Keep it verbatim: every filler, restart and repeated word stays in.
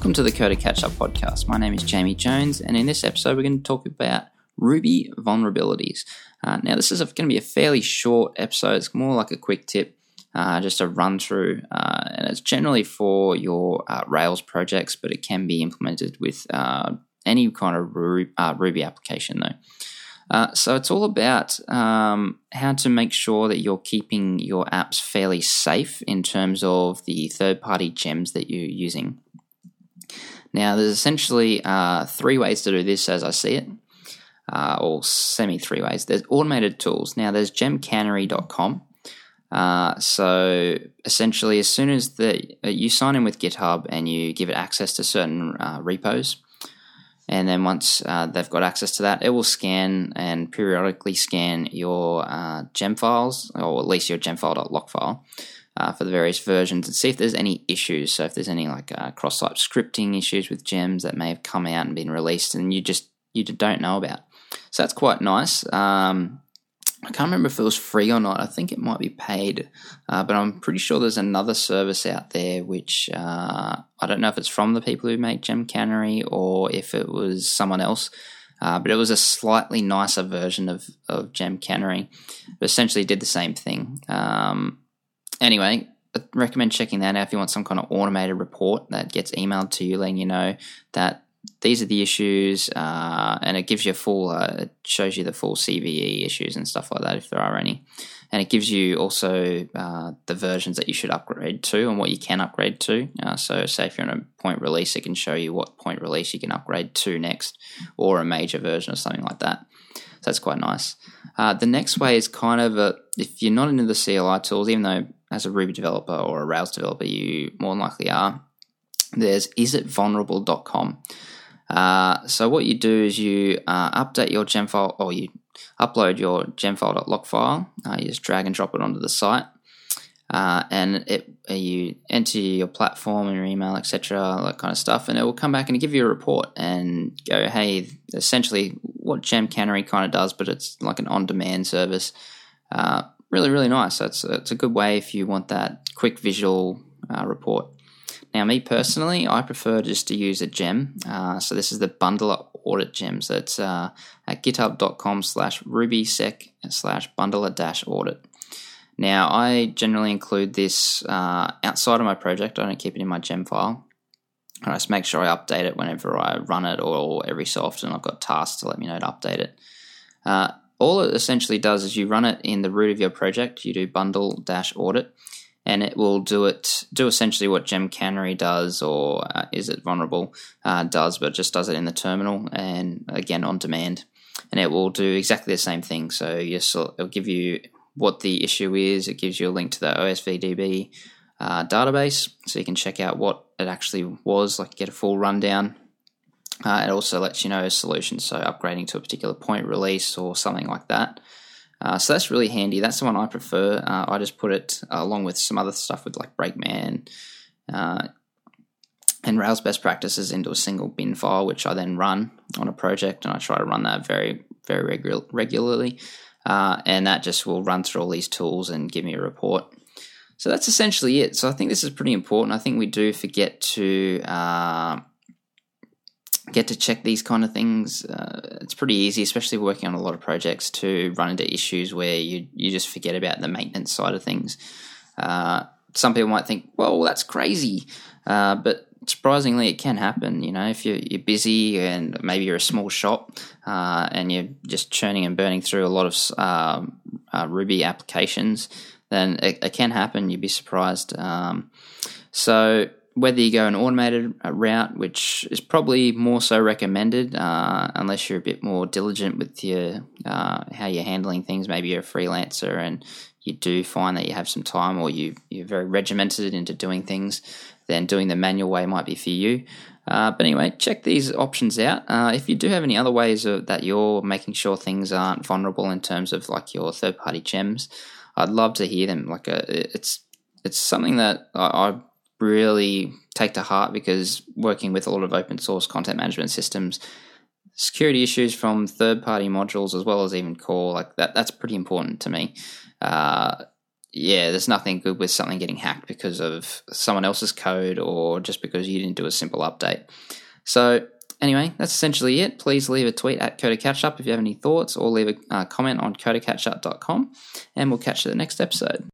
Welcome to the Coder Catch-Up podcast. My name is Jamie Jones, and in this episode we're going to talk about Ruby vulnerabilities. Uh, now this is going to be a fairly short episode. It's more like a quick tip, uh, just a run through, uh, and it's generally for your uh, Rails projects, but it can be implemented with uh, any kind of Ruby, uh, Ruby application though. Uh, so it's all about um, how to make sure that you're keeping your apps fairly safe in terms of the third-party gems that you're using. Now, there's essentially uh, three ways to do this as I see it, uh, or semi-three ways. There's automated tools. Now, there's gem canary dot com. Uh, so essentially, as soon as the uh, you sign in with GitHub and you give it access to certain uh, repos, and then once uh, they've got access to that, it will scan and periodically scan your uh, gem files, or at least your gemfile.lock file, uh, for the various versions and see if there's any issues. So if there's any like uh, cross-site scripting issues with gems that may have come out and been released and you just you don't know about. So that's quite nice. Um, I can't remember if it was free or not. I think it might be paid, uh, but I'm pretty sure there's another service out there which uh, I don't know if it's from the people who make Gem Canary or if it was someone else, uh, but it was a slightly nicer version of, of Gem Canary, but essentially did the same thing. Um, anyway, I recommend checking that out if you want some kind of automated report that gets emailed to you letting you know that these are the issues, uh, and it gives you a full, uh, it shows you the full C V E issues and stuff like that if there are any. And it gives you also uh, the versions that you should upgrade to and what you can upgrade to. Uh, so say if you're on a point release, it can show you what point release you can upgrade to next, or a major version or something like that. So that's quite nice. Uh, the next way is kind of a, if you're not into the C L I tools, even though as a Ruby developer or a Rails developer you more than likely are, there's is it vulnerable dot com. Uh, so what you do is you uh, update your gem file, or you upload your gemfile.lock file. Uh, you just drag and drop it onto the site, uh, and it uh, you enter your platform and your email, et cetera, that kind of stuff, and it will come back and give you a report and go, hey, essentially what Gem Canary kind of does, but it's like an on-demand service. Uh, really, really nice. That's it's a good way if you want that quick visual uh, report. Now, me personally, I prefer just to use a gem. Uh, so this is the bundler audit gem. So it's uh, at github.com slash rubysec slash bundler dash audit. Now, I generally include this uh, outside of my project. I don't keep it in my gem file. I just make sure I update it whenever I run it, or every so often I've got tasks to let me know to update it. Uh, all it essentially does is you run it in the root of your project. You do bundle dash audit. And it will do it do essentially what Gem Canary does, or uh, is it vulnerable uh, does, but it just does it in the terminal and again on demand. And it will do exactly the same thing. So yes, it'll give you what the issue is. It gives you a link to the O S V D B uh, database, so you can check out what it actually was, like get a full rundown. Uh, it also lets you know solutions, so upgrading to a particular point release or something like that. Uh, so that's really handy. That's the one I prefer. Uh, I just put it uh, along with some other stuff with like Brakeman uh, and Rails best practices into a single bin file, which I then run on a project, and I try to run that very, very regu- regularly. Uh, and that just will run through all these tools and give me a report. So that's essentially it. So I think this is pretty important. I think we do forget to uh, get to check these kind of things. Uh, it's pretty easy, especially working on a lot of projects, to run into issues where you you just forget about the maintenance side of things. Uh, some people might think, well, that's crazy, uh, but surprisingly, it can happen. You know, if you're, you're busy and maybe you're a small shop uh, and you're just churning and burning through a lot of um, uh, Ruby applications, then it, it can happen. You'd be surprised. Um, so whether you go an automated route, which is probably more so recommended, uh, unless you're a bit more diligent with your uh, how you're handling things. Maybe you're a freelancer and you do find that you have some time, or you, you're very regimented into doing things, then doing the manual way might be for you. Uh, but anyway, check these options out. Uh, if you do have any other ways of, that you're making sure things aren't vulnerable in terms of like your third-party gems, I'd love to hear them. Like a, it's it's something that I, I really take to heart, because working with a lot of open source content management systems, security issues from third party modules as well as even core, like that, that's pretty important to me. Uh, yeah, there's nothing good with something getting hacked because of someone else's code or just because you didn't do a simple update. So anyway, that's essentially it. Please leave a tweet at Coder Catchup if you have any thoughts, or leave a uh, comment on coder catchup dot com, and we'll catch you at the next episode.